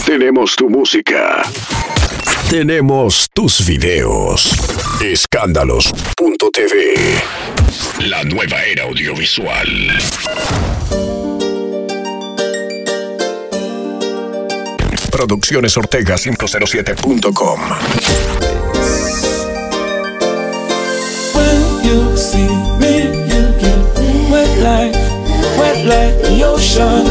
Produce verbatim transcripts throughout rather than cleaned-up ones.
Tenemos tu música. Tenemos tus videos. Escándalos punto t v. La nueva era audiovisual. Producciones Ortega cinco cero siete punto com. When you see me, you get wet like, wet like the ocean.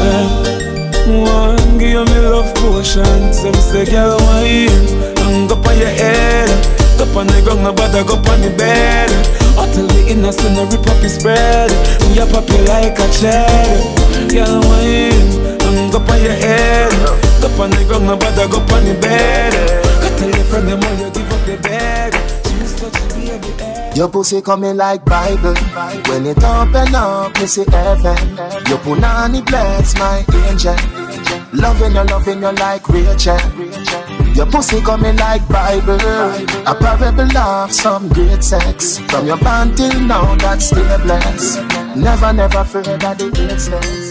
One give me love potion. Some say girl wine, hang up on your head. Up on the ground, nobody go on the bed. Until the innocent no rip up his bread. We a pop you like a cherry. Girl wine, hang up on your head. Up on the ground, nobody go on the bed. Got tell your friend them all you give up your bed. Your pussy coming like Bible. When it open up, me see heaven. Your punani bless my angel. Loving you, loving you like Rachel. Your pussy coming like Bible. A parable of some great sex. From your band till now, that's still blessed. Never, never afraid of the greatness.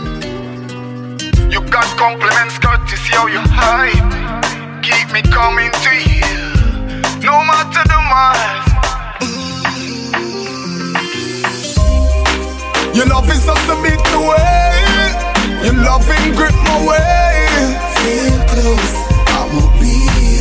You got compliments, courtesy how you hide. Keep me coming to you, no matter the miles. Your love is just a bit away. Your loving grip my way. Feel close, I will be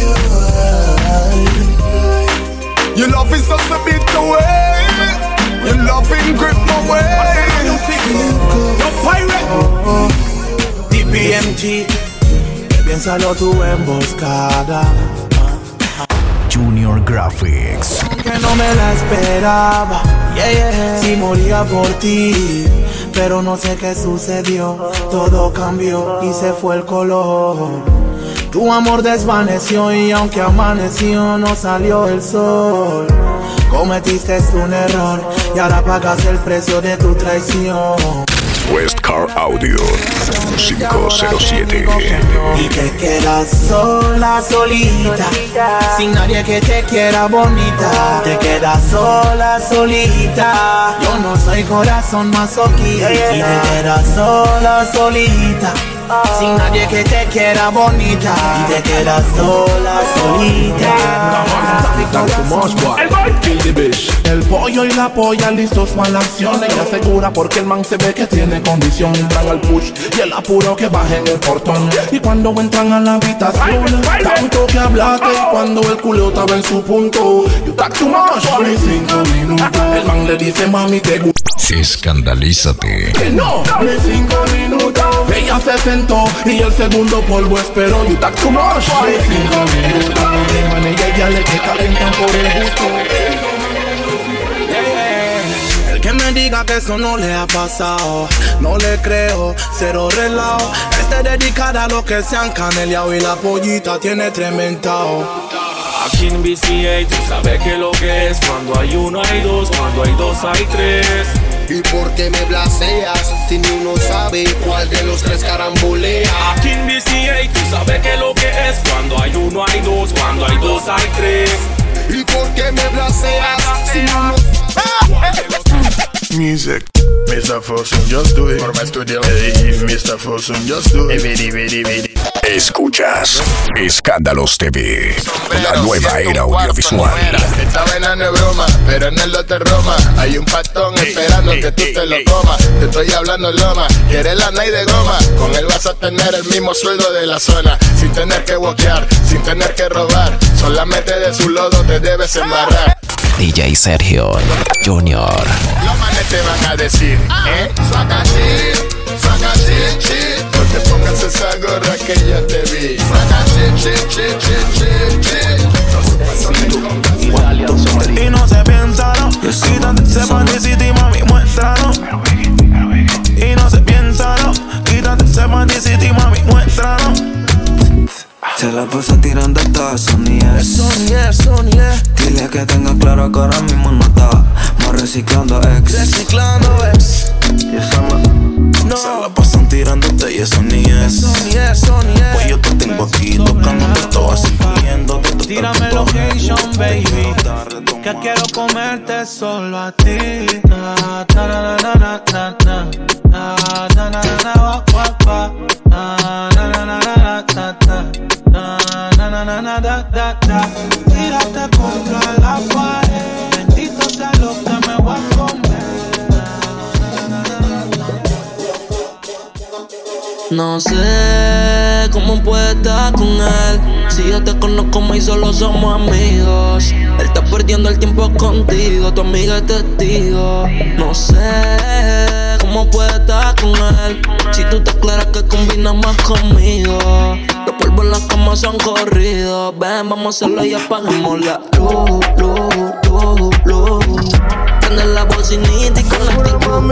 alright. Your love is just a bit away. Your loving grip my way. Yo pirate. D P M G. Piénsalo tú emboscada. Junior Graphics. Que no me la esperaba, yeah, yeah. Si moría por ti, pero no sé qué sucedió. Todo cambió y se fue el color. Tu amor desvaneció y aunque amaneció no salió el sol. Cometiste un error y ahora pagas el precio de tu traición. West Car Audio cinco cero siete. Y te quedas sola, solita, sin nadie que te quiera bonita. Te quedas sola, solita. Yo no soy corazón masoquista. Y te quedas sola, solita, sin nadie que te quiera bonita. Y te quedas sola, solita. El pollo y la polla listos para la acción. Ella asegura porque el man se ve que tiene condición. Entran al push y el apuro que baje en el portón. Y cuando entran a la habitación, tanto que hablaste. Y cuando el culo estaba en su punto, you talk too much, mis cinco minutos. El man le dice mami te gusta. Escandalízate. Que no, mis cinco minutos. Ella se sentó y el segundo polvo esperó. You talk too much, mis cinco minutos. De manera ella le que calentan por el gusto. El que me diga que eso no le ha pasado, no le creo, cero relajo. Este dedicada a los que se han caneleado y la pollita tiene trementao. Aquí en B C A tú sabes que lo que es. Cuando hay uno hay dos, cuando hay dos hay tres. ¿Y por qué me blaseas si ni uno sabe cuál de los tres carambolea? Aquí en B C A tú sabes que lo que es. Cuando hay uno hay dos, cuando hay dos hay tres. ¿Y por qué me blaseas si ni uno Music, mister Fosun, just do it. For my studio, hey, mister Fosun, just do it. Hey, vidi, vidi. Escuchas Escándalos T V, la nueva era audiovisual. Esta vaina no es broma, pero en el lote Roma hay un patón esperando que tú te lo comas. Te estoy hablando loma, quieres la night de goma. Con él vas a tener el mismo sueldo de la zona, sin tener que boquear, sin tener que robar. Solamente de su lodo te debes embarrar. D J Sergio Junior. Los manes te van a decir, eh, saca shit, saca shit, shit. No te pongas esa gorra que ya te vi. Saca shit, shit, shit, shit, shit. Y no se piensa, no. Quítate ese panticito y mami, muéstralo. Y no se piensa, no. Quítate ese panticito y mami, muéstralo. Se la pasa tirando todas sonidas. Sonies, sonies. Dile que tenga claro que ahora mismo no está. Más reciclando ex. Reciclando ex. No. Se la pasan tirándote y eso ni es. Sonies, sonies. Pues yo te tengo aquí tocándote todo así puliéndote. Tírame location, baby. Que quiero comerte solo a ti. Na, na, na, na, na, na, na. Na, na, na, na, na, na, na, na, na, na, na, da, da. Tírate contra la pared. Bendito sea lo que me voy a comer. No sé cómo puedes estar con él. Si yo te conozco más y solo somos amigos. Él está perdiendo el tiempo contigo, tu amiga es testigo. No sé cómo puedes estar con él. Si tú te aclaras que combinas más conmigo. Los polvos en la cama son corridos. Ven, vamos a hacerlo y apaguemos la luz, luz, luz, luz. Prende la bocinita y con la actitud.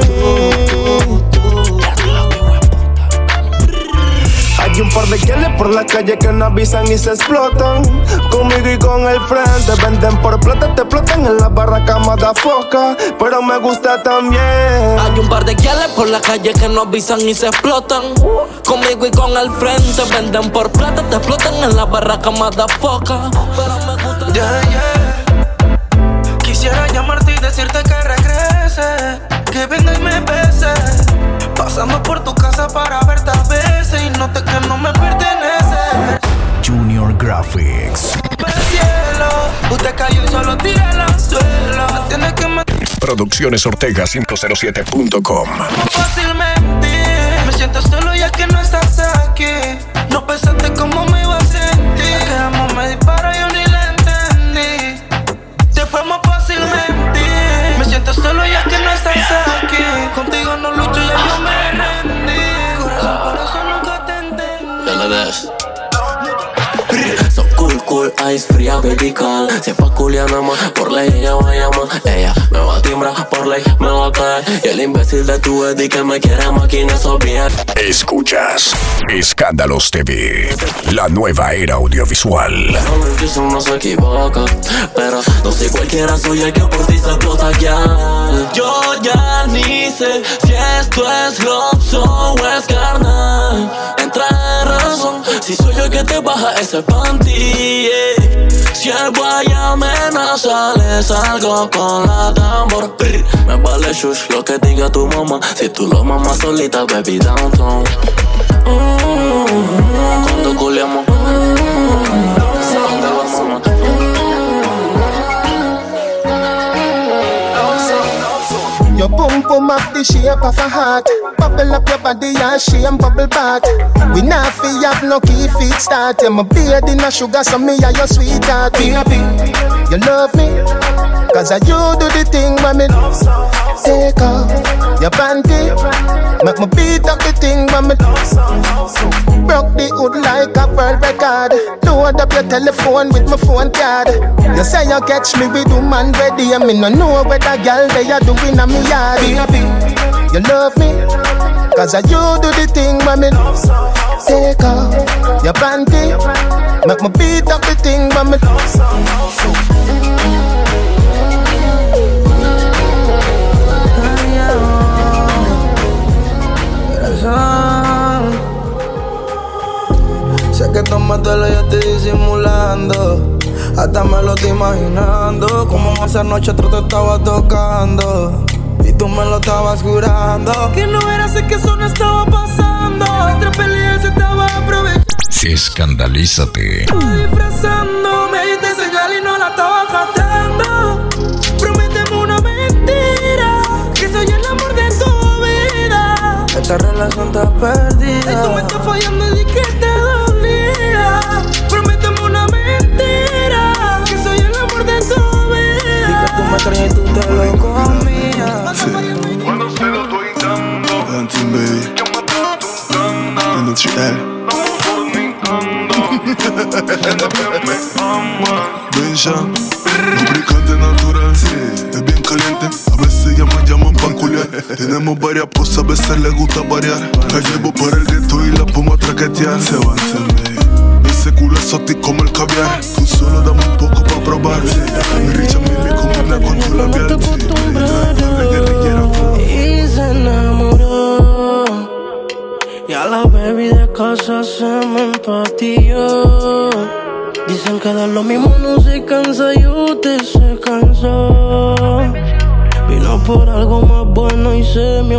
Hay un par de guiales por la calle que no avisan y se explotan. Conmigo y con el frente venden por plata, te explotan en la barraca motherfucker. Pero me gusta también. Hay un par de guiales por la calle que no avisan y se explotan. Conmigo y con el frente venden por plata, te explotan en la barraca motherfucker. Pero me gusta yeah, yeah. Quisiera llamarte y decirte que regrese, que venga y me bese. Pasando por tu casa para verte a veces y noté que no me pertenece. Junior Graphics. El cielo, usted cayó y solo tiré el anzuelo. Tienes que me... Producciones Ortega cinco cero siete punto com. Fácilmente me siento solo ya que no estás aquí. No pensaste cómo me iba a sentir. Que amo me dispara y yo ni la entendí. Te fue más fácilmente. Me siento solo ya que no estás aquí. Contigo no lucho, ya yo me rendí. Corazón, por eso nunca te entendí. Ya la ves. So cool, cool, ice fría, baby call. Si es pa' culiar nada más, por ley ella va a llamar. Ella me va a timbrar, por ley me va a caer. Y el imbécil de tu Eddie que me quiere máquina es obvia. Escuchas Escándalos T V, la nueva era audiovisual. No, no se equivoca, pero no soy cualquiera, soy el que por ti se explota ya. Yo ya ni sé si esto es love o es carnal. Entra en razón, si soy yo el que te baja ese panty, yeah. Si el guay amenaza, le salgo con la tambor. Me vale shush lo que diga tu mamá. Si tú lo mamas solita, baby, downtown. Mm-hmm. Cuando culiamos, mm-hmm. ¿Dónde la mamá? Your boom boom up the shape of a heart. Bubble up your body and shame bubble back. We not fi have no key feet start. Yeah, my beard in a sugar, so me and your sweetheart. Baby, you love me, cause I you do the thing when me take off your panty. Make me beat up the thing when me broke the hood like a world record. Load up your telephone with my phone card. You say you catch me with woman ready, and me no know where that girl they are doing on me yard. Baby, you love me, cause I you do the thing when me take off your panty. Make me beat up the thing when me sé que esto me duele, yo estoy disimulando. Hasta me lo estoy imaginando. Como esa noche otro te estaba tocando y tú me lo estabas jurando. Que no era así, que eso no estaba pasando. Entre peleas se estaba aprovechando. Escandalízate. Estaba disfrazando, me diste señal y no la estaba captando. Prométeme una mentira, que soy el amor de tu vida. Esta relación está perdida. Y tú me estás fallando y di que te dolía. Prométeme una mentira, que soy el amor de tu vida. Di que tú me traías y tú te lo comías. Sí. Cuando se lo estoy dando, dancing baby, en el chiel. Benja, lubricante natural, sí, es bien caliente. A veces ya me llaman pa' culiar. Tenemos varias poses, a veces les gusta variar. La llevo para el gueto y la pongo a traquetear. Se va a encender. Ese culo es exótico como el caviar. Tú solo dame un poco pa' probar. Mi richa mimi combina con tu labial. Y se enamoró. Y a la baby de casa se me empatilló. Dicen que de lo mismo no se cansa y usted se cansó. Vino por algo más bueno y se me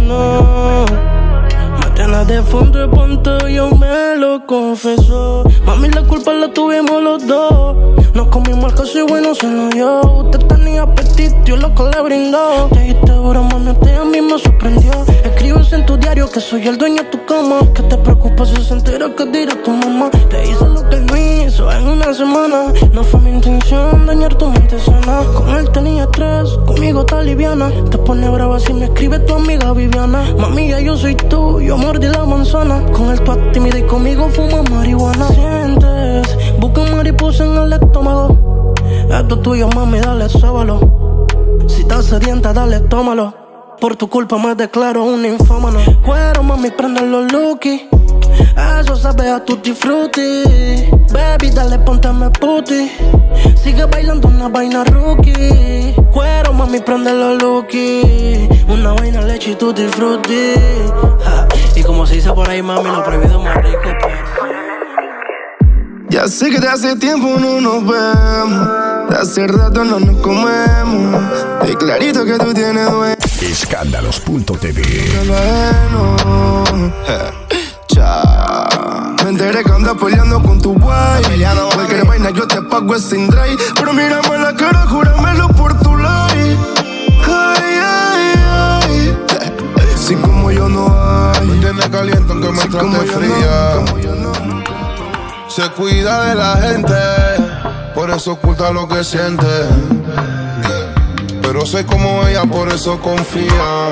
obsesionó. Me tiene de fondo de pantalla y me lo confesó. Mami, Mami, la culpa la tuvimos los dos. Nos comimos el caso y bueno se lo dio. Usted tenía apetito, yo lo que le brindó. Te diste duro, mami, usted a mí me sorprendió. Escribes en tu diario que soy el dueño de tu cama. Que te preocupa si se entera que dirá tu mamá. Te hice lo que él no hizo en una semana. No fue mi intención dañar tu mente sana. Con él tenía estrés, conmigo está liviana. Te pone brava si me escribe tu amiga Viviana. Mami, ya yo soy tú, yo mordí la manzana. Con él tú actas tímida y conmigo fumas marihuana. Sientes, busca mariposa en el estómago. Esto es tuyo, mami, dale, sóbalo. Si estás sedienta, dale, tómalo. Por tu culpa me declaro un infámano. Cuero, mami, prende los lookies. Eso sabe a tutti frutti. Baby, dale, póntame puti. Sigue bailando una vaina rookie. Cuero, mami, prende los lookies. Una vaina leche y tutti frutti. Ja. Y como se dice por ahí, mami, lo prohibido más rico, pero... Ya sé que de hace tiempo no nos vemos. De hace rato no nos comemos. Es clarito que tú tienes dueño. Escándalos punto t v. Me enteré que andas peleando con tu guay. Cualquier vaina yo te pago es sin drive. Pero mírame la cara, júramelo por tu like. Ay, ay, ay. Si como yo no hay. Me tiene caliente aunque me si trate fría. No, como yo no. Se cuida de la gente, por eso oculta lo que siente. Pero soy como ella, por eso confía.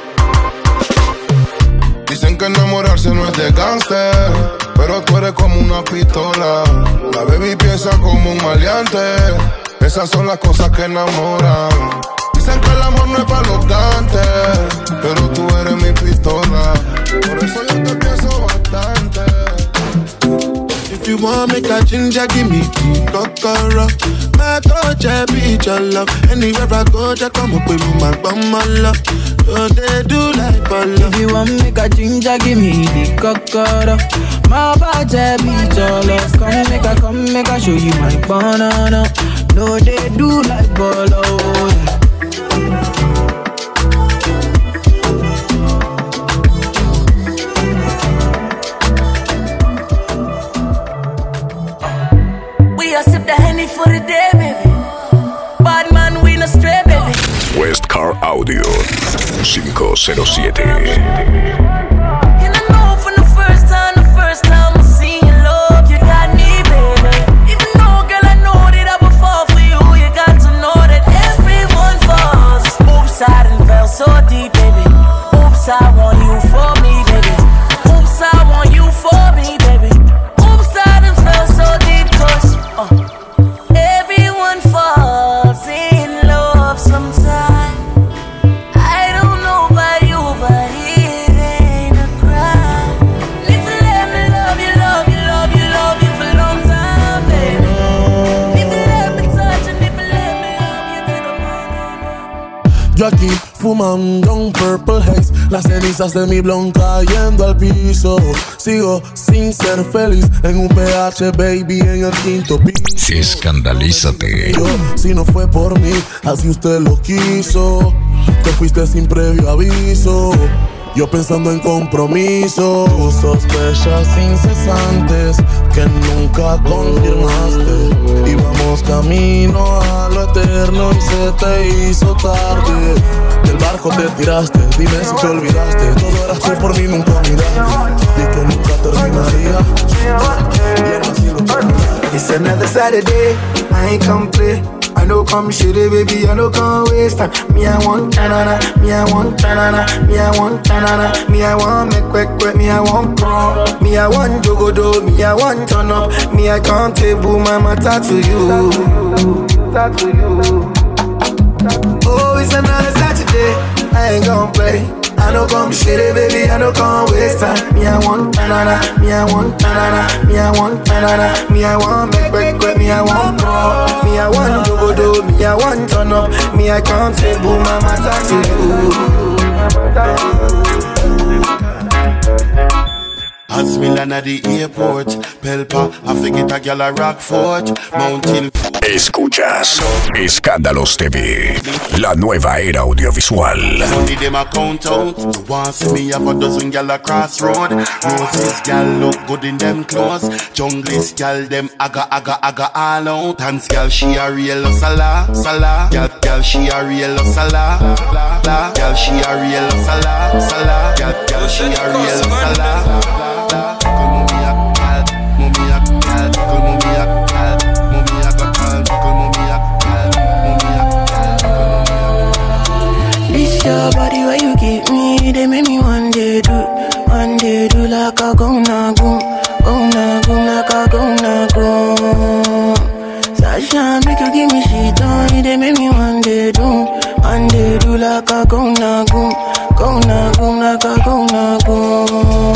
Dicen que enamorarse no es de gangster, pero tú eres como una pistola. La baby piensa como un maleante. Esas son las cosas que enamoran. Dicen que el amor no es para los gantes, pero tú eres mi pistola. Por eso yo te pienso bastante. If you want make a ginger, give me tea, kokoro. My touch, I be your love. Anywhere I go, just come up with my bum, my love. So they do like Polo. If you want make a ginger, give me the kokoro. My touch, I be your love. Come make a, come make a show you my banana. No, they do like Polo. The Henny for the day, baby. Bad man, we no stray, baby. Westcar Audio cinco cero siete. And I know from the first time, the first time I seen your love, you got me, baby. Even though, girl, I know that I would fall for you, you got to know that everyone falls. Oops, I done fell so deep, baby. Oops, I want you for me, baby. Oops, I want you for me, baby. Oops, I done fell so deep, cause, uh, yo aquí fumando un Purple Haze, las cenizas de mi blon cayendo al piso. Sigo sin ser feliz en un P H, baby, en el quinto piso. Escandalízate. Yo, si no fue por mí, así usted lo quiso. Te fuiste sin previo aviso. Yo pensando en compromiso. Tus sospechas incesantes que nunca confirmaste. Íbamos camino a lo eterno y se te hizo tarde. Del barco te tiraste, dime si te olvidaste. Todo eras tú por mí, nunca miraste. Y que nunca terminaría. Y aún así lo terminaste. It's another Saturday, I ain't come play. I know come shitty, baby, I know come waste time. Me I want tanana, me I want tanana, me I want tanana, me I want make quick quick, me I want pro, me I want jogodo, me I want turn up, me I can't table my matter to you, to you. Oh, it's another Saturday, I ain't gon' play. I know come shitty, baby, I know come waste time. Me I want tanana, me I want tanana, me I want tanana, me I want make quick quick, me I want pro, me I want jogodo, me I want turn up, me I can't table my matter to you. As me land at the airport, Pelpa, I forget a gal a Rockfort, Mountain. Escuchas Escándalos T V, la nueva era audiovisual. Money them a count out. You want see me have a dozen gal a crossroad. Roses gal look good in them clothes. Junglist gal them aga aga aga all out. Dance gal she a real sala sala. Gal gal she a real sala la la. Gal she a real sala sala. Gal gal she a real sala la. Como me a gal, mommy a gal, como me a gal, mommy a gal, como me a gal, mommy a gal, como me a gal. This your body where you give me, they make me one day do, one day do like a go na go, go na go like a go na go. Sasha make you give me shit on, they make me one day do, one day do like a go na go, go na go like a go na go.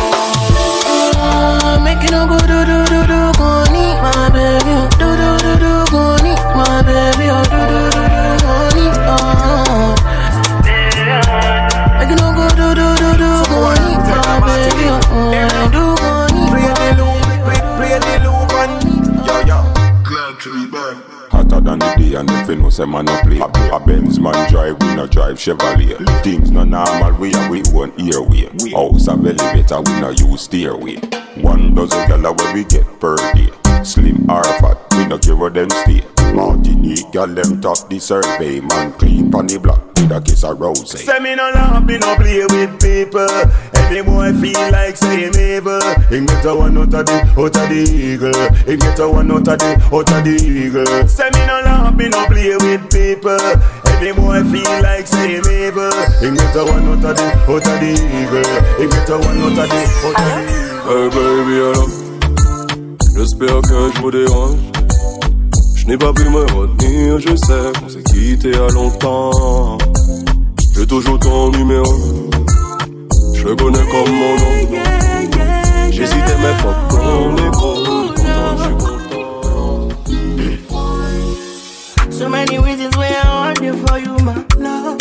Make you no go do do do do go need my baby, do do do do go need my baby, oh do do do do go need oh. Make you no go do do do do go need my baby, oh do go need. Play the loop, play the loop and yo yo. Glad to be back. Hotter than the day and if you know say man no play. A, a Benz man drive, we no drive Chevrolet. Things no normal, we have we own airway. House of elevator, we no use stairway. One dozen gala where we get per day. Slim or fat, we no care where them stay. Martinique gal them top the survey. Man clean pon the block with a kiss of rose. Say me no laugh, me no play with people. Any boy feel like saying evil. He get a one out of the, out of the eagle. He get a one out of the, out of the eagle. Say me no laugh, me no play with people. Any boy feel like saying evil. He get a one out of the, out of the eagle. He get a one out of the, out of the eagle. Hey baby alors, j'espère que je vous dérange. Je n'ai pas pu me retenir, je sais qu'on s'est quitté à longtemps. J'ai toujours ton numéro, je le connais comme mon nom. J'hésitais mais faut qu'on est gros, pourtant je suis content. So many reasons why I want it for you, my love.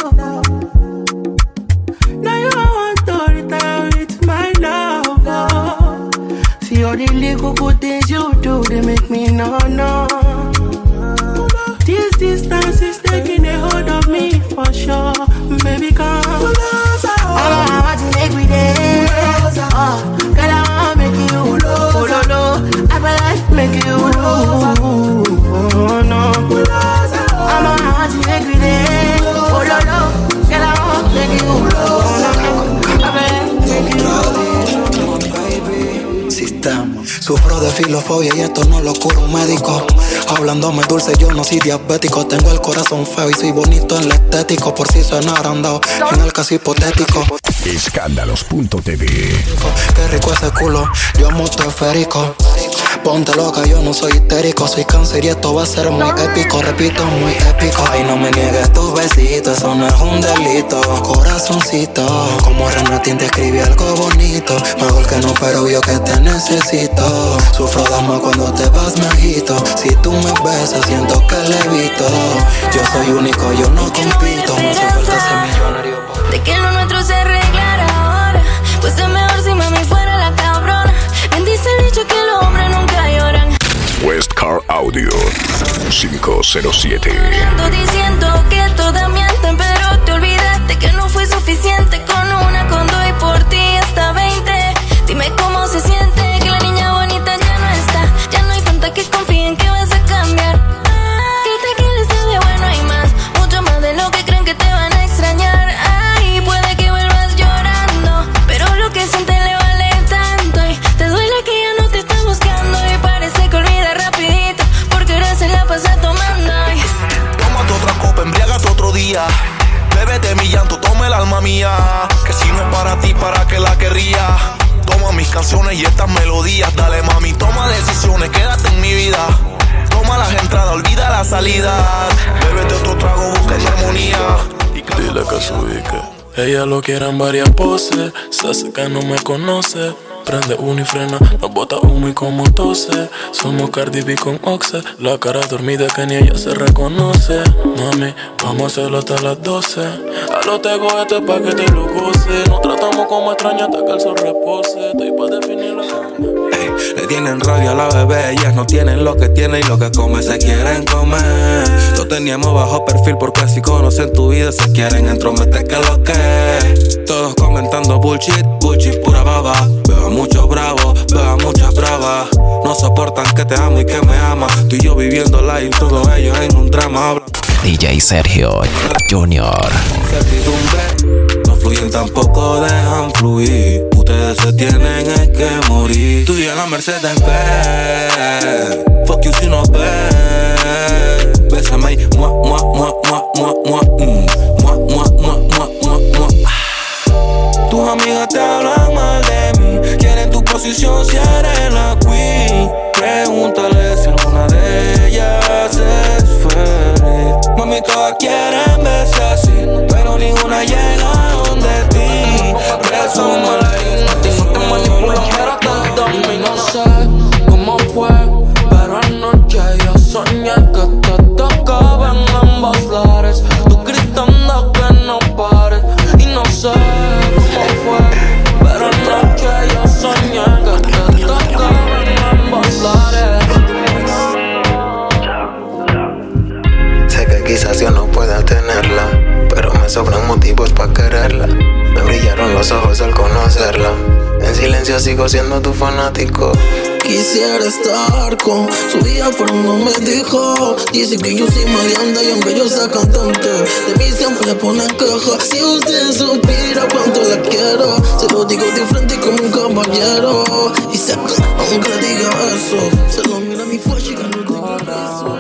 Now you want to retire with my love. See all the little good things you do, they make me no, no. This distance is taking a hold of me for sure. Baby, come. I want to make me dance. Oh, girl, I want to make you. Oh, no, no. I feel like make you. Oh, no. I want to make me dance. Oh, no, no. Girl, I want to make you. Oh, no, no. I feel like make you. Sufro de filofobia y esto no lo cura un médico. Hablándome dulce, yo no soy diabético. Tengo el corazón feo y soy bonito en lo estético. Por si sonaran dado en el caso hipotético. Escándalos punto T V. Qué rico ese culo, yo muto esférico. Ponte loca, yo no soy histérico. Soy cáncer y esto va a ser muy épico. Repito, muy épico. Ay, no me niegues tus besitos, eso no es un delito. Corazoncito, como Renatín te escribí algo bonito. Mejor que no, pero yo que te necesito. Sufro dama cuando te vas, me agito. Si tú me besas, siento que levito. Yo soy único, yo no compito. Me hace falta ser millonario. De que lo nuestro se arreglara ahora, pues es mejor si mami fuera la cabrona. Bendice el dicho que los hombres nunca lloran. West Car Audio cinco cero siete. Diciendo que todas mienten, pero te olvidaste que no fue suficiente con una, con dos y por ti hasta veinte. Dime cómo se siente que la niña bonita ya no está. Ya no hay tanta que confíen que vas a cambiar. Que el tequila sabe bueno y más, mucho más de lo que creen que te van a extrañar. Ay, puede que vuelvas llorando, pero lo que sientes le vale tanto. Y te duele que ya no te está buscando y parece que olvida rapidito, porque ahora se la pasa tomando. Ay. Tómate otra copa, embriágate otro día. Bébete mi llanto, toma el alma mía. Que si no es para ti, ¿para qué la querría? Toma mis canciones y estas melodías. Dale mami, toma decisiones, quédate en mi vida. Toma las entradas, olvida la salida. Bébete otro trago, busca la armonía. Dile que su ubique. Ella lo quiere en varias poses. Se hace que no me conoce. prende uno y frena, nos bota humo y como tose. Somos Cardi B con Oxe, la cara dormida que ni ella se reconoce. Mami, vamos a hacerlo hasta las doce. A lo tego este pa' que te lo goce. Nos tratamos como extraños hasta que el sol repose. Estoy pa' definirlo. Hey, le tienen rabia a la bebé, ellas no tienen lo que tienen y lo que come se quieren comer. Lo teníamos bajo perfil porque si conocen tu vida se quieren entrometer que lo que. Todos comentando bullshit, bullshit pura baba. Veo a muchos bravos, veo a muchas bravas. No soportan que te amo y que me ama. Tú y yo viviendo live, todos ellos en un drama. D J Sergio Junior. Certidumbre, no fluyen tampoco dejan fluir. Ustedes se tienen es que morir. Tú y en la Mercedes Benz. Fuck you si no ves. Bésame y mua, mua, mua, mua, mua, mua, mm. Mua, mua, mua, mua, mua, mua. Tus amigas te hablan mal de mí. Quieren tu posición si eres la queen. Pregúntale si alguna de ellas es feliz. Mami, todas quieren verse así, pero ninguna llega donde ti. Resúmale. No te manipulo, pero te domino. No sé cómo fue, pero anoche yo soñé que te tocaba en ambos lares. Tú gritando que no pares. Y no sé cómo fue, pero anoche yo soñé que te tocaba en ambos lares. Sé que quizás yo no pueda tenerla, pero me sobran motivos para quererla. Me brillaron los ojos al conocerla. En silencio sigo siendo tu fanático. Quisiera estar con su hija, pero no me dijo. Dice que yo soy maleante y aunque yo sea cantante, de mí siempre le ponen queja. Si usted supiera cuánto la quiero, se lo digo de frente como un caballero. Y sé que aunque le diga eso, se lo mira mi flash y que no tengo eso.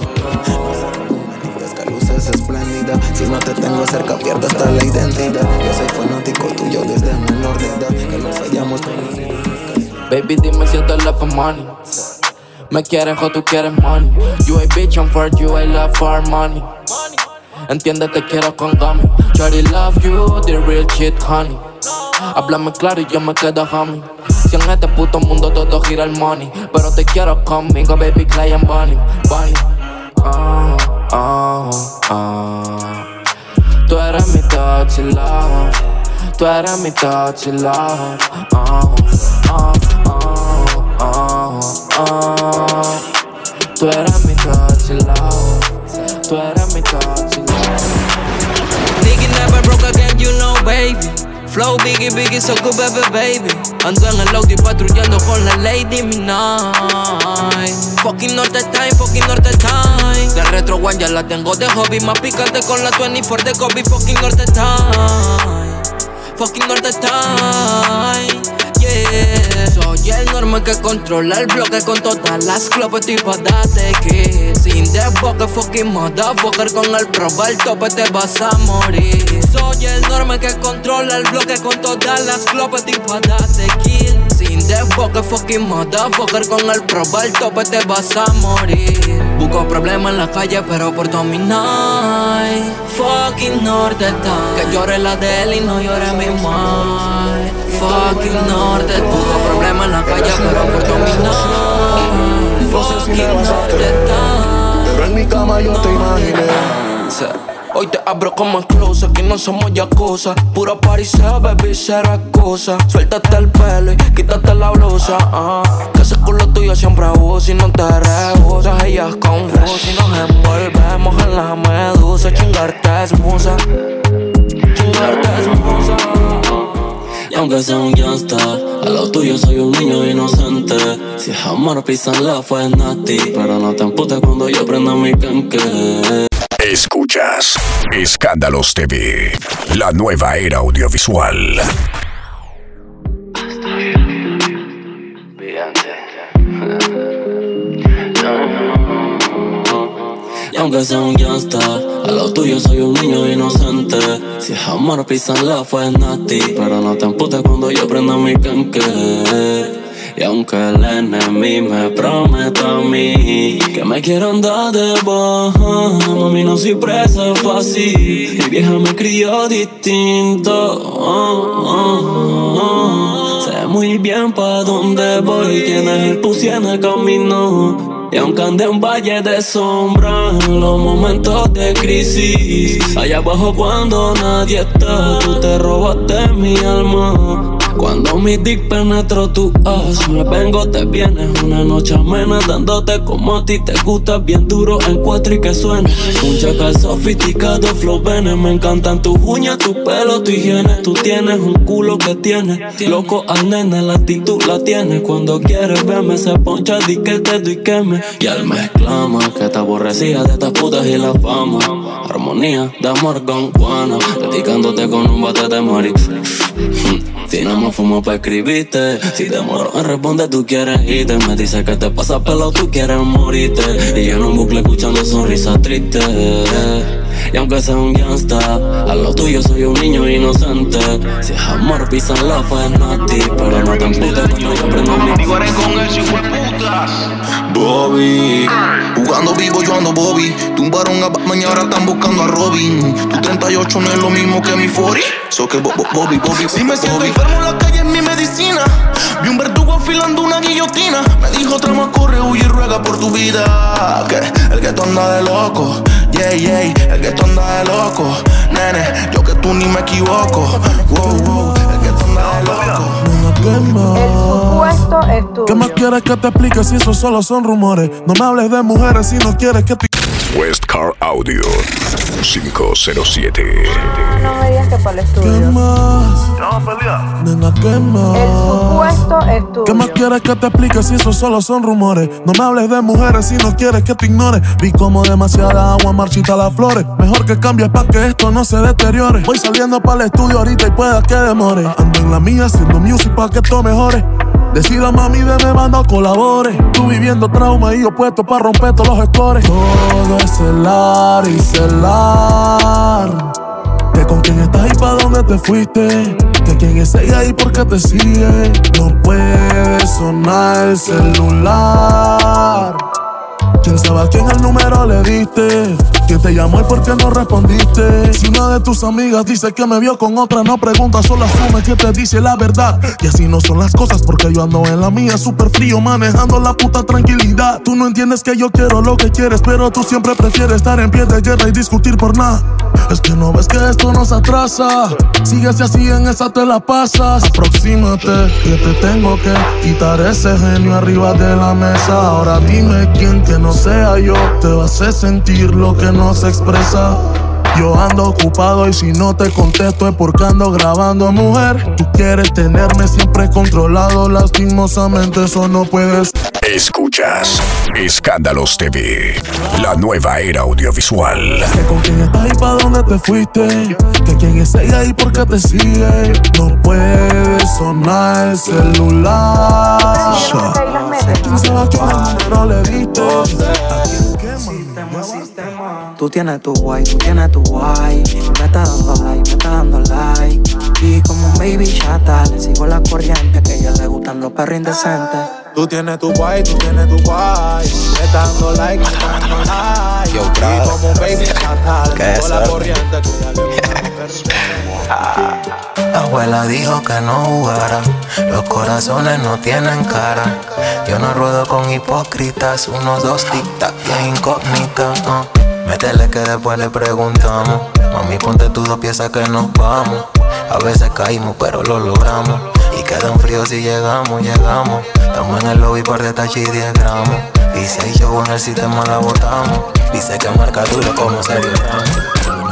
Espléndida. Si no te tengo cerca pierdo hasta la identidad. Yo soy fanático tuyo desde menor de edad. Que nos hayamos conocido. Baby, dime si te love for money. Me quieres o tú quieres money. You a bitch, I'm for you, I love for money. Entiende, te quiero con gummy. Shawty love you, the real shit, honey. Háblame claro y yo me quedo homie. Si en este puto mundo todo gira el money, pero te quiero conmigo, baby, Clay and Bonnie, Bonnie. Ah, ah, ah. Tú eres mi touchy love. Tú eres mi touchy love. Ah, ah, ah, ah, ah. Tú eres mi touchy love. Tú eres mi touchy love. Nigga never broke again, you know, baby. Flow biggie, biggie, so good, baby, baby. Ando en el Audi patrullando con la Lady Midnight. Fucking Norte Time, fucking Norte Time. De Retro One ya la tengo de hobby. Más picante con la veinticuatro de Kobe. Fucking Norte Time. Fucking Norte Time. Yeah. Soy el norme que controla el bloque con todas las clopes tipo date que sin desboque fucking motherfucker con el proba el tope te vas a morir. Soy el norme que controla el bloque con todas las clopes tipo date kill. Sin desboque fucking motherfucker con el proba el tope te vas a morir. Busco problemas en la calle pero por dominar. Fucking Norte Time. Que llore la de él y no llore mi mind. Fucking Norte Time. Busco problemas en la calle pero por dominar. Fucking Norte Time. Pero en mi cama yo te imaginé. Hoy te abro como en closet, que no somos yakuza. Puro party, baby, cero excusa. Suéltate el pelo y quítate la blusa, uh. Que ese culo tuyo siempre abusa y no te rehusas. Ella es confusa y nos envolvemos en la medusa. Chingarte es musa, chingarte es musa. Y aunque sea un gangsta, a lo tuyo soy un niño inocente. Si es amor, písala, fue nasty. Pero no te emputes cuando yo prenda mi canque. Escuchas Escándalos T V, la nueva era audiovisual. Y aunque sea un gangsta, a lo tuyo soy un niño inocente. Si es amor, písala, fue nasty. Pero no te emputes cuando yo prenda mi canque. Y aunque el enemigo me prometa a mí que me quiero andar de baja, mami, no soy presa fácil. Mi vieja me crió distinto, oh, oh, oh. Se muy bien pa' dónde voy. Tienes el pussy en el camino. Y aunque ande en valle de sombra, en los momentos de crisis, allá abajo cuando nadie está, tú te robaste mi alma. Cuando mi dick penetró tu as, me vengo, te vienes una noche amena, dándote como a ti te gusta, bien duro en cuatro y que suene. Un chacal sofisticado, flow venes. Me encantan tus uñas, tu pelo, tu higiene. Tú tienes un culo que tiene loco al nene, la actitud la tienes. Cuando quieres verme se poncha, di que te doy que me. Y él me exclama que te aborrecía de estas putas y la fama. Armonía de amor con Juana, dedicándote con un bate de morir. Si no me fumo pa' escribirte, si te moro me responde tú quieres irte. Me dice que te pasa pelo, tú quieres morirte. Y yo en un bucle escuchando sonrisas tristes. Y aunque sea un gangsta, a lo tuyo soy un niño inocente. Si es amor, pisan la fue nasty, pero no te emputes cuando yo prendo mi. Bobby, jugando vivo yo ando Bobby. Tumbaron a Batman y ahora están buscando a Robin. Tu treinta y ocho no es lo mismo que mi cuarenta. So que bo bo Bobby, Bobby. Si me siento enfermo en la calle es mi medicina. Vi un verdugo afilando una guillotina. Me dijo trama, corre, huye y ruega por tu vida. Que el que tú anda de loco. Yeah, yeah, el que tú anda de loco. Nene, yo que tú ni me equivoco. Wow, wow, el que tú anda de loco. El supuesto es tuyo. ¿Qué más quieres que te explique si eso solo son rumores? No me hables de mujeres si no quieres que te... Westcar Audio cinco cero siete. No me digas que para el estudio. ¿Qué más? No, pelea. Nena, ¿qué más? El supuesto es tuyo. ¿Qué más quieres que te explique si eso solo son rumores? No me hables de mujeres si no quieres que te ignore. Vi como demasiada agua marchita las flores. Mejor que cambies pa' que esto no se deteriore. Voy saliendo para el estudio ahorita y pueda que demore. Ando en la mía haciendo music pa' que esto mejore. Decida mami de me manda colabore. Tú viviendo trauma y yo puesto pa' romper todos los scores. Todo es celar y celar. Que con quién estás y pa' dónde te fuiste. Que quién es ella y por qué te sigue. No puede sonar el celular. ¿Quién sabe a quién el número le diste? ¿Quién te llamó y por qué no respondiste? Si una de tus amigas dice que me vio con otra, no pregunta, solo asume que te dice la verdad. Y así no son las cosas porque yo ando en la mía súper frío, manejando la puta tranquilidad. Tú no entiendes que yo quiero lo que quieres, pero tú siempre prefieres estar en pie de guerra y discutir por nada. Es que no ves que esto nos atrasa. Síguese así, en esa te la pasas. Aproxímate, que te tengo que quitar ese genio arriba de la mesa. Ahora dime quién que no sea yo te va a hacer sentir lo que no se expresa. Yo ando ocupado y si no te contesto es porque ando grabando, mujer. Tú quieres tenerme siempre controlado, lastimosamente eso no puedes. Escuchas Escándalos T V, la nueva era audiovisual. Que con quién estás y pa' dónde te fuiste. Que quién es ella y por qué te sigue. No puede sonar el celular. ¿Quién sabe a quién el número le diste? Sistema, sistema. Tú tienes tu guay, tú tienes tu guay. Me está dando like, me está dando like. Y como un baby chata, le sigo la corriente. Que a ella le gustan los perros indecentes. Tú tienes tu guay, tú tienes tu guay. Me está dando like, me está dando like. Yo, y como un baby chata, le sigo la corriente. Que a ella le gustan los perros indecentes. La abuela dijo que no jugara. Los corazones no tienen cara. Yo no ruedo con hipócritas. Unos dos tic-tac que incógnita. uh. Métele que después le preguntamos. Mami, ponte tus dos piezas que nos vamos. A veces caímos pero lo logramos. Y quedan fríos si llegamos, llegamos. Estamos en el lobby por de tachi diez gramos. Dice hay show en el sistema la botamos. Dice que marca duro como Sergio Ramos.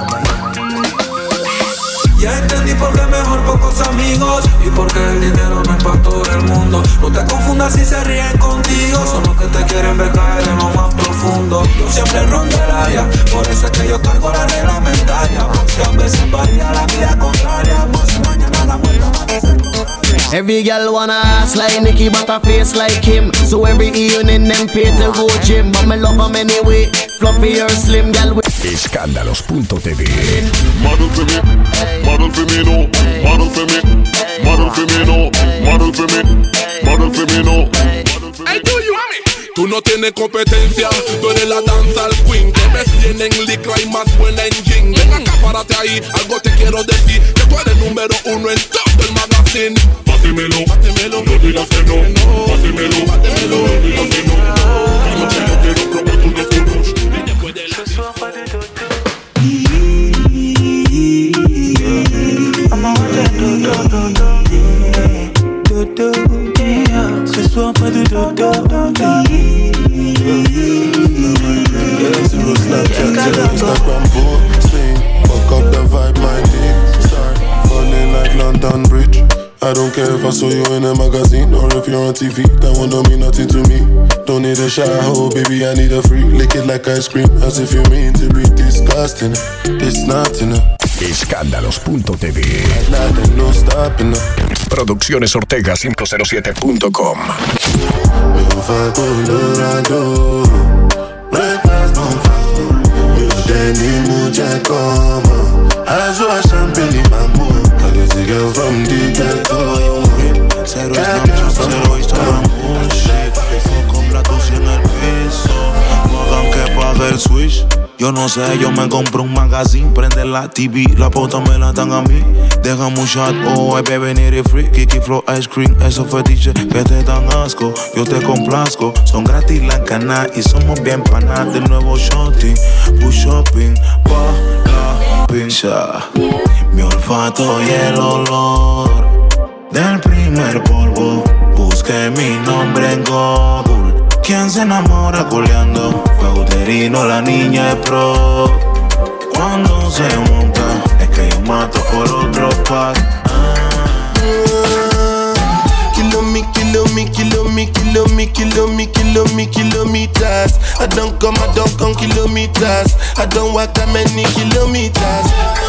Ya entendí por qué mejor pocos amigos y por qué el dinero no es para todo el mundo. No te confundas si se ríen contigo, son los que te quieren ver caer en lo más profundo. Yo siempre rondo el área, por eso es que yo cargo la reglamentaria. Porque a veces varía la vida contraria, por si mañana la muerte amanece. Every girl wanna ass like Nicki but a face like him. So every evening them pay to go gym. But me love them anyway, fluffy or slim girl with Escándalos punto T V. Model for me, model for me no, model for me, model for me no, model for me, model for me no. Hey, do you, mami? Tú no tienes competencia, tú eres la danza al queen. Te ves tienen licra y más buen engine. Ven acá, párate ahí, algo te quiero decir, que tú eres número uno en todo el magazine. Bátemelo, bátemelo, no digas que no. Bátemelo, bátemelo, no digas que no. Yo quiero probar tu desconozco. Y después de la Ce soir pas de dodo. Zero Snapchat, zero Instagram posting. Fuck up the vibe, my dick start falling like London Bridge. I don't care if I saw you in a magazine or if you're on T V. That one don't mean nothing to me. Don't need a shower, oh baby, I need a freak. Lick it like ice cream, as if you mean to be disgusting. It's not enough. Escándalos punto t v. No stopping up. Producciones Ortega cinco cero siete punto com. Meu vago Colorado, breakfast bonfire. Meu denim mucha como Azua champagne mamu. I just a girl from the ghetto. Cero Snapchat, cero Instagram, bullshit. Con platos en el piso. No hagan que pague el switch. Yo no sé, yo me compro un magazine, prende la T V, la pauta me la dan a mí. Déjame un shot, oh, hay bebé ni free. Kiki Flow Ice Cream, esos fetiches que te dan asco. Yo te complazco, son gratis la cana y somos bien panas. De nuevo shorty, push shopping, pa la pincha. Mi olfato y el olor del primer polvo. Busqué mi nombre en Google. ¿Quién se enamora coleando? Fue uterino, la niña es pro. Cuando se monta, es que yo mato por otro pack. Kilo me, kilo me, kilo me, kilo me, kilo me, kilo me, kilometers. I don't come, I don't come kilometers. I don't walk that many kilometers.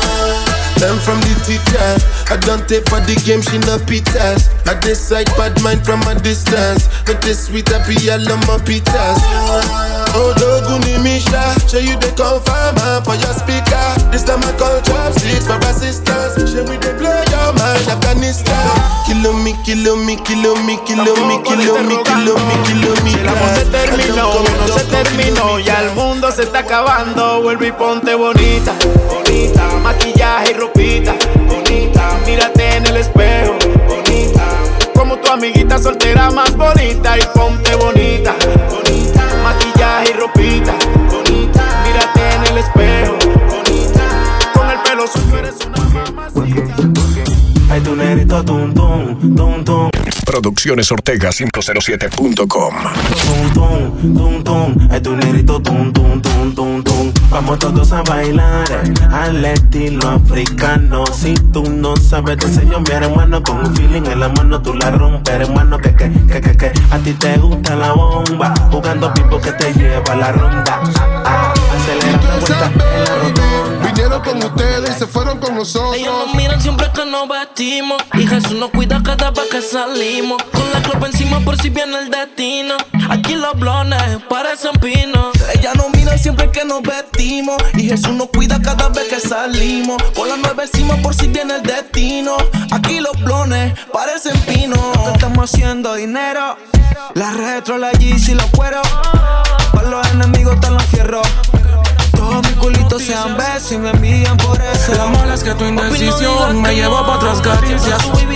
Learn from the teacher. I don't take for the game, she no pitas. I decide bad mind from a distance. Not this sweet, I be all on my pitas. Oh, Doguni Misha, show you the confirm for your speaker. This time I call chopsticks for assistance. Show me the blow your mind, Afghanistan. Kilo me, kilo me, kilo me, kilo me, kilo me, kilo me, kilo me. El amor se terminó, no se terminó, ya el mundo se está acabando. Vuelve y ponte bonita, bonita, maquillaje y ropita, bonita. Mírate en el espejo, bonita, como tu amiguita soltera más bonita. Y ponte bonita, bonita, maquillaje y ropita, bonita. Mírate en el espejo, bonita, con el pelo suyo eres una mamacita. Ay, tu negrito tum tum, tum tum. Producciones Ortega cinco cero siete punto com. Tum tum, tum tum. Ay, tu negrito tum tum tum tum tum. Vamos todos a bailar al estilo africano. Si tú no sabes, te enseño mi hermano. Con un feeling en la mano tú la rompes, hermano. Que que que que que a ti te gusta la bomba. Jugando pipo que te lleva a la ronda. Ah, ah, acelera la vuelta en la rotonda. Vinieron con ustedes y se fueron con nosotros. Ellos nos miran siempre que nos vestimos. Y Jesús nos cuida cada vez que salimos. Con la copa encima por si viene el destino. Aquí los blones parecen pinos. Ella nos mira siempre que nos vestimos. Y Jesús nos cuida cada vez que salimos. Con la nueve encima por si viene el destino. Aquí los blones parecen pinos. Lo que estamos haciendo dinero. La retro, la Yeezy, los cueros. Para los enemigos están los fierros. Todos mis culitos sean besos y me envían por eso. La mala es que tu indecisión me llevó pa' otras caricias.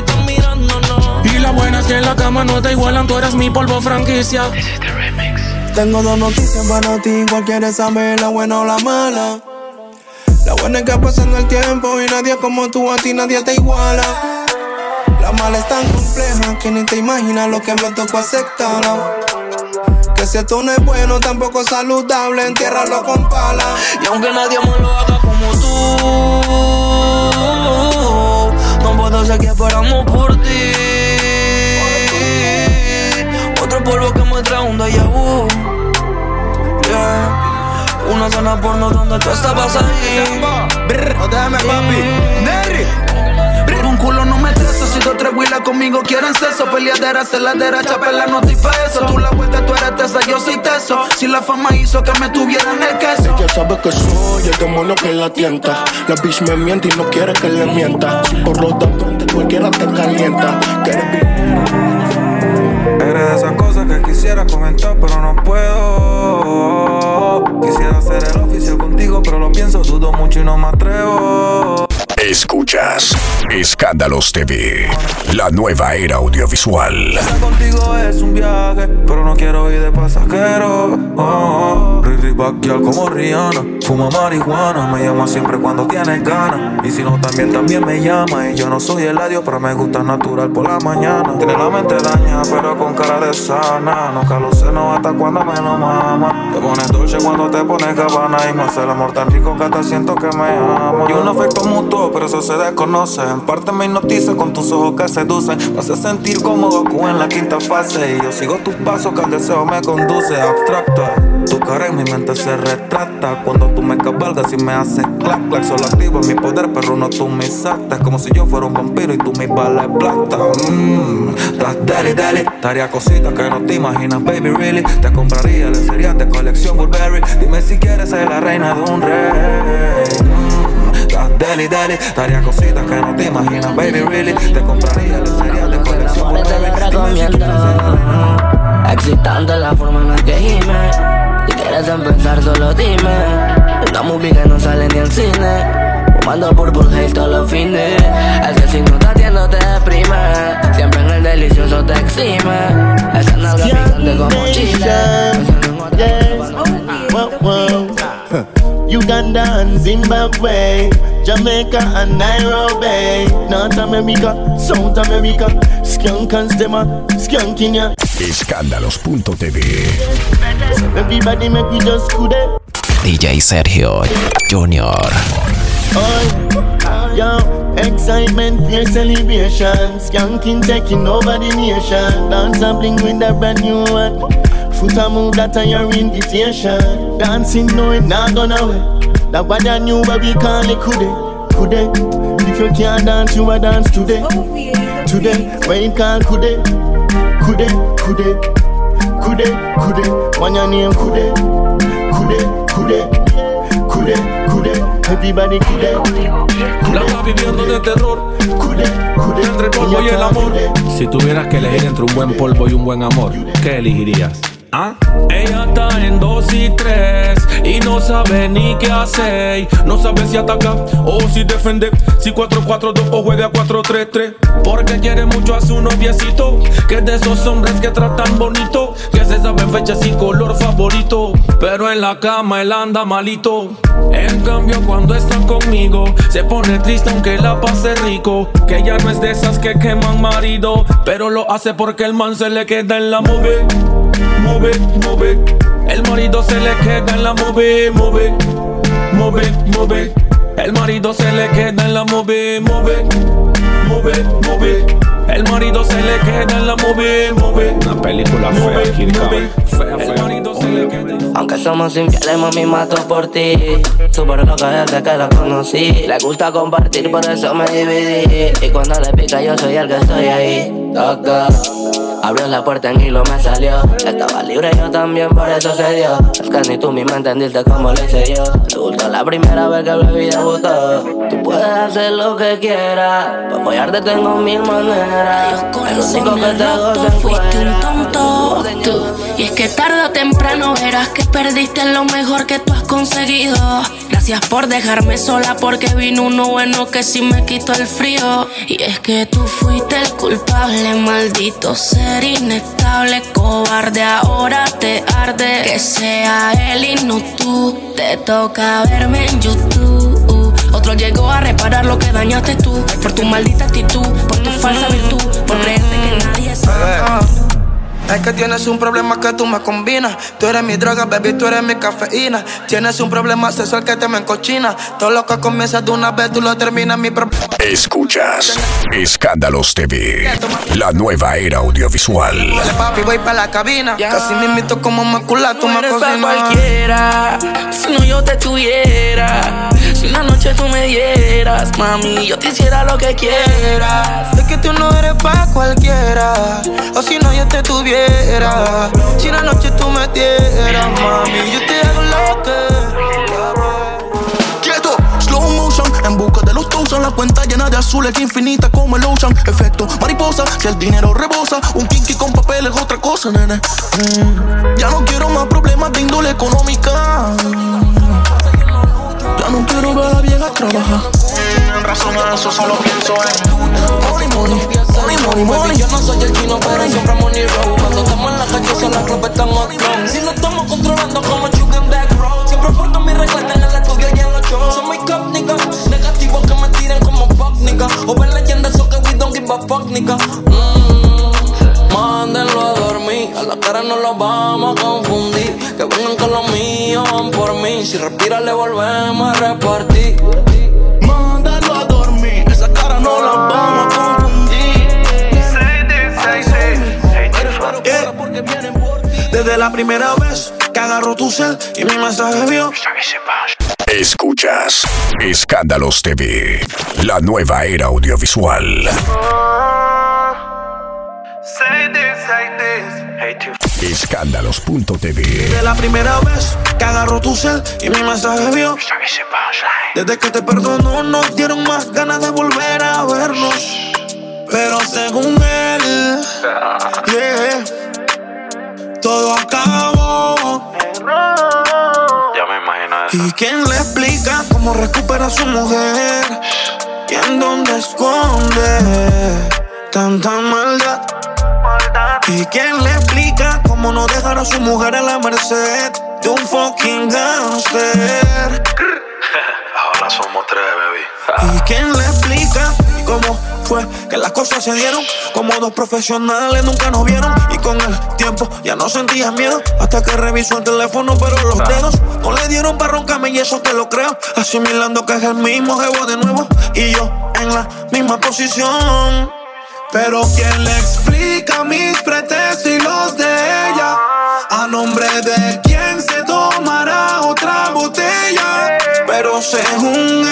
Y la buena es que en la cama no te igualan, tú eres mi polvo franquicia. Tengo dos noticias para ti, cualquiera sabe la buena o la mala. La buena es que pasando el tiempo y nadie como tú, a ti nadie te iguala. La mala es tan compleja que ni te imaginas lo que me tocó aceptarla. Que si esto no es bueno, tampoco es saludable, entiérralo con pala. Y aunque nadie más lo haga como tú, no puedo seguir esperando por ti. Otro polvo que me trae un déjà vu. Yeah. Una zona porno donde tú estabas ahí. Brr, no déjame papi, Nerry. Por un culo no me estreso. Si dos tres huilas conmigo quieren sexo. Peleadera, celadera, chapela, no estoy pa' eso. Tú la vuelta, tú eres tesa, yo soy teso. Si la fama hizo que me tuviera en el queso. Ella sabe que soy el demonio que la tienta. La bitch me miente y no quiere que le mienta. Si por los datos cualquiera te calienta. Que eres eres de esas cosas que quisiera comentar, pero no puedo. Quisiera ser el oficial contigo, pero lo pienso, dudo mucho y no me atrevo. Escuchas Escándalos T V, la nueva era audiovisual. Estar contigo es un viaje, pero no quiero ir de pasajero. Oh, Riri Bacchial como Rihanna, fuma marihuana, me llama siempre cuando tienes ganas. Y si no también, también me llama. Y yo no soy el adiós, pero me gusta natural por la mañana. Tiene la mente daña, pero con cara de sana. No calo seno hasta cuando me lo mama. Te pones dulce cuando te pones Gabbana. Y me hace el amor tan rico que hasta siento que me amo. Y un afecto mutuo, pero eso se desconoce. En parte me hipnotiza con tus ojos que seducen. Me hace sentir como Goku en la quinta fase. Y yo sigo tus pasos que el deseo me conduce. Abstracto, tu cara en mi mente se retrata cuando tú me cabalgas y me haces clac clac. Solo activo en mi poder, pero no tú mis actas. Como si yo fuera un vampiro y tú mis balas plata. Mmm, das deli deli. Te haría cositas que no te imaginas, baby, really. Te compraría lencería de colección Burberry. Dime si quieres ser la reina de un rey. Mmm, das deli deli. Te haría cositas que no te imaginas, baby, really. Te compraría lencería de colección Burberry. Dime si quieres ser la... Excitante la forma en la que gime. Si quieres empezar solo dime. Una movie que no sale ni en cine. Fumando Purple Haze todos los fines. El que si no está haciendo te deprime. Siempre en el delicioso te exime. Esa nalga picante como chile. Uganda and Zimbabwe, Jamaica and Nairobi, North America, South America, Skunkans them a skunking ya. Escándalos punto T V. Everybody make we just cool it. D J Sergio Junior. Oh, yo, excitement, fear, celebration. Skanking taking over the nation. Dance and bling with a brand new one. Foot a move that are your invitation. Dancing knowing not gonna wait. That what I knew but we call it kude, kude. If you can't dance you a dance today. Today, where you call kude, kude, kude, kude, kude. When your name kude, kude, kude, kude, kude. Everybody kude, La estás viviendo de terror. Kude, kude. Entre el polvo y el amor. Si tuvieras que elegir entre un buen polvo y un buen amor, ¿qué elegirías? ¿Ah? Ella está en dos y tres y no sabe ni qué hacer. No sabe si ataca o si defende, si cuatro cuatro dos o juega cuatro tres tres. Porque quiere mucho a su noviecito, que es de esos hombres que tratan bonito, que se saben fechas y color favorito, pero en la cama él anda malito. En cambio cuando está conmigo se pone triste aunque la pase rico. Que ella no es de esas que queman marido, pero lo hace porque el man se le queda en la movie. Move, move, el marido se le queda en la move, move, move, move, el marido se le queda en la move, move, move, move, el marido se le queda en la move, move. Una película fea, Kid Cudi. Fea, fea. El marido se le queda. Aunque somos infieles, mami, mato por ti. Súper loca desde que la conocí. Le gusta compartir, por eso me dividí. Y cuando le pica yo soy el que estoy ahí. Toc, toc. Abrió la puerta en hilo, me salió. Estaba libre, yo también, por eso se dio. Es que ni tú ni me entendiste como lo hice yo. Le gustó la primera vez que bebí, debutó. Tú puedes hacer lo que quieras, pa' apoyarte tengo mil maneras. El único que te goza fuiste un tonto tú. Y es que tarde o temprano verás que perdiste lo mejor que tú has conseguido. Gracias por dejarme sola porque vino uno bueno que sí me quitó el frío. Y es que tú fuiste el culpable, maldito ser inestable, cobarde, ahora te arde que sea él y no tú. Te toca verme en YouTube. Otro llegó a reparar lo que dañaste tú. Por tu maldita actitud, por tu falsa virtud, por creerte que nadie sabe. Es que tienes un problema que tú me combinas. Tú eres mi droga, baby, tú eres mi cafeína. Tienes un problema sexual que te me encochina. Todo lo que comienza de una vez, tú lo terminas, mi problema. Escuchas Escándalos T V, la nueva era audiovisual. Dale, papi, voy pa' la cabina. Yeah. Casi me invito como macula, tú me cocinas. Cualquiera, si no yo te tuviera. Si una noche tú me dieras, mami, yo te hiciera lo que quieras. Es que tú no eres pa' cualquiera. O si no yo te tuviera. Si una noche tú me dieras, mami, yo te hago lo que. Quieto, slow motion, en busca de los toes en la cuenta llena llena de azules infinita como el ocean. Efecto mariposa, que el dinero rebosa. Un kinky con papel es otra cosa, nene. mm. Ya no quiero más problemas de índole económica. Ya no quiero ver a la vieja trabajar. En razón a eso solo pienso en money, money, money, money, money. Yo no soy el chino, pero siempre money roll. Cuando estamos en la calle, son las clubes están hot clone. Si no estamos controlando como Chugan Back Road. Siempre porto mi regleta en el estudio y en los shows. Son muy cop, nigga. Negativos que me tiran como fuck, nigga. O ver leyendas, so que we don't give a fuck, nigga. Mm. Mándenlo a dormir. A la cara no lo vamos a confundir. Que vengan con lo mío, van por mí. Si respira, le volvemos a repartir. Mándalo a dormir. Esa cara no la vamos a confundir. Desde la primera vez que agarró tu cel y mi mensaje vio. Escuchas Escándalos T V, la nueva era audiovisual. Escándalos punto t v. Desde la primera vez que agarró tu cel y mi mensaje vio. Desde que te perdonó nos dieron más ganas de volver a vernos. Pero según él, yeah, todo acabó. Ya me imagino eso. ¿Y quién le explica cómo recupera a su mujer? ¿Y en dónde esconde tanta maldad? ¿Y quién le explica cómo no dejar a su mujer a la merced de un fucking gangster? Ahora somos tres, baby. ¿Y quién le explica cómo fue que las cosas se dieron? Como dos profesionales nunca nos vieron. Y con el tiempo ya no sentías miedo. Hasta que revisó el teléfono pero los dedos no le dieron para roncarme y eso te lo creo. Asimilando que es el mismo jevo de nuevo. Y yo en la misma posición. Pero ¿quién le explica mis pretextos y los de ella? ¿A nombre de quién se tomará otra botella? Pero según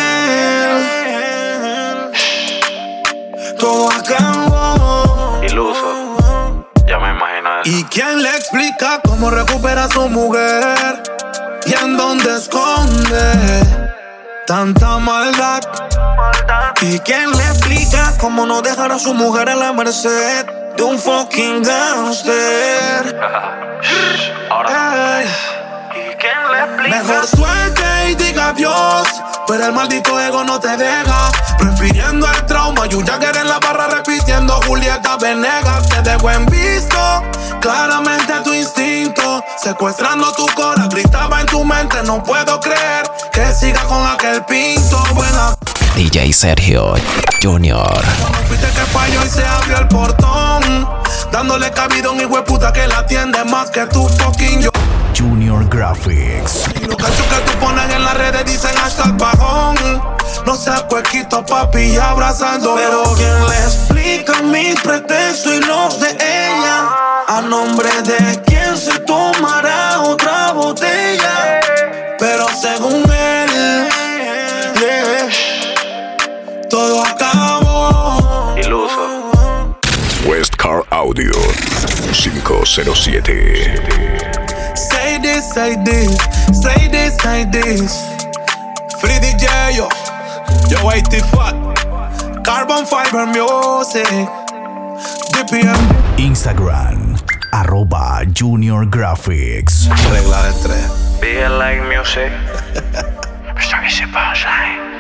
él, todo acabó. Iluso, ya me imagino eso. ¿Y quién le explica cómo recupera a su mujer? ¿Y en dónde esconde tanta maldad? ¿Y quién le explica cómo no dejar a su mujer a la merced de un fucking gangster? Ahora. ¿Y quién le explica? Mejor suelte y diga adiós, pero el maldito ego no te deja. Prefiriendo el trauma, you Jagger en la barra repitiendo Julieta Venegas. Te dejo en visto, claramente tu instinto. Secuestrando tu cora, gritaba en tu mente. No puedo creer que siga con aquel pinto. Buena D J Sergio Junior. Cuando fuiste que falló y se abrió el portón, dándole cabida a un hijo de puta que la atiende más que tu fucking yo. Junior Graphics. Y los cachos que tú pones en las redes dicen hashtag bajón. No seas cuequito, papi, abrazando. Pero ¿quién le explica mis pretextos y los de ella? ¿A nombre de quién se tomará otra botella? Pero según él, yeah, todo acabó. Iluso. Westcar Audio cinco cero siete. Say this, say this, say this, say this. Free D J, yo, yo, A T Fat, Carbon Fiber Music, D P M. Instagram, arroba Junior Graphics. Regla de tres. Be like music. Hasta que se pasa.